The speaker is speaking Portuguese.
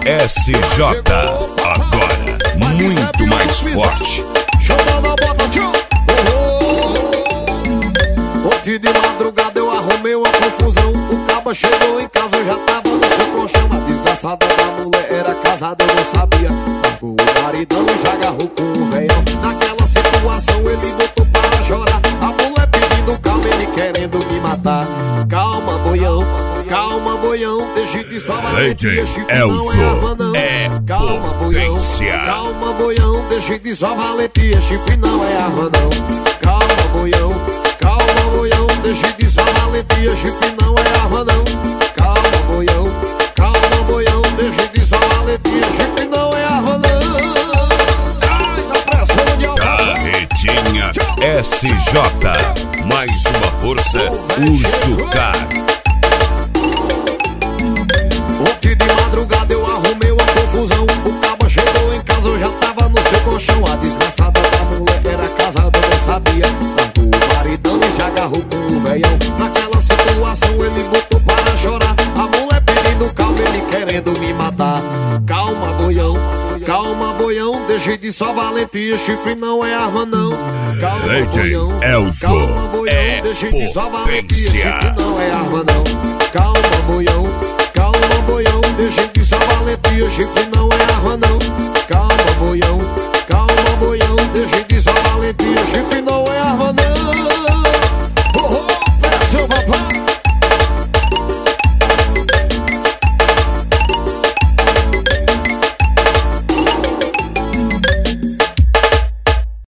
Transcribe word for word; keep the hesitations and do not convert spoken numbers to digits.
S J, agora muito mais forte. Ontem de madrugada eu arrumei uma confusão. O caba chegou em casa, eu já tava no seu colchão. A desgraçada da mulher era casada, eu não sabia. Largou o maridão e se agarrou com o velhão. Naquela situação ele botou para chorar. A mulher pedindo calma, ele querendo me matar. Calma, boião, calma, boião, deixe de sua valentia, chifre não é arma não. É calma, boião, potência. calma, boião, deixe de sua valentia, chifre não é arma não. Calma, boião, calma, boião, deixe de sua valentia, chifre não é arma não. Calma, boião, calma, boião, deixe de sua valentia, chifre não é arma não. Ai, tá pressão de Carretinha S J, mais uma força, Urso K. Ontem de madrugada eu arrumei uma confusão. O caba chegou em casa, eu já tava no seu colchão. A desgraçada da mulher era casada, eu não sabia. Largou o maridão e se agarrou com o velhão. Naquela situação ele botou para chorar. A mulher pedindo calma, ele querendo me matar. Calma, boião, calma, boião, deixe de sua valentia, chifre não é arma não. Calma, boião, calma, boião, deixe de sua valentia, chifre não é arma não. Calma, boião, calma, boião, deixe de sua valentia, chifre não é arma não.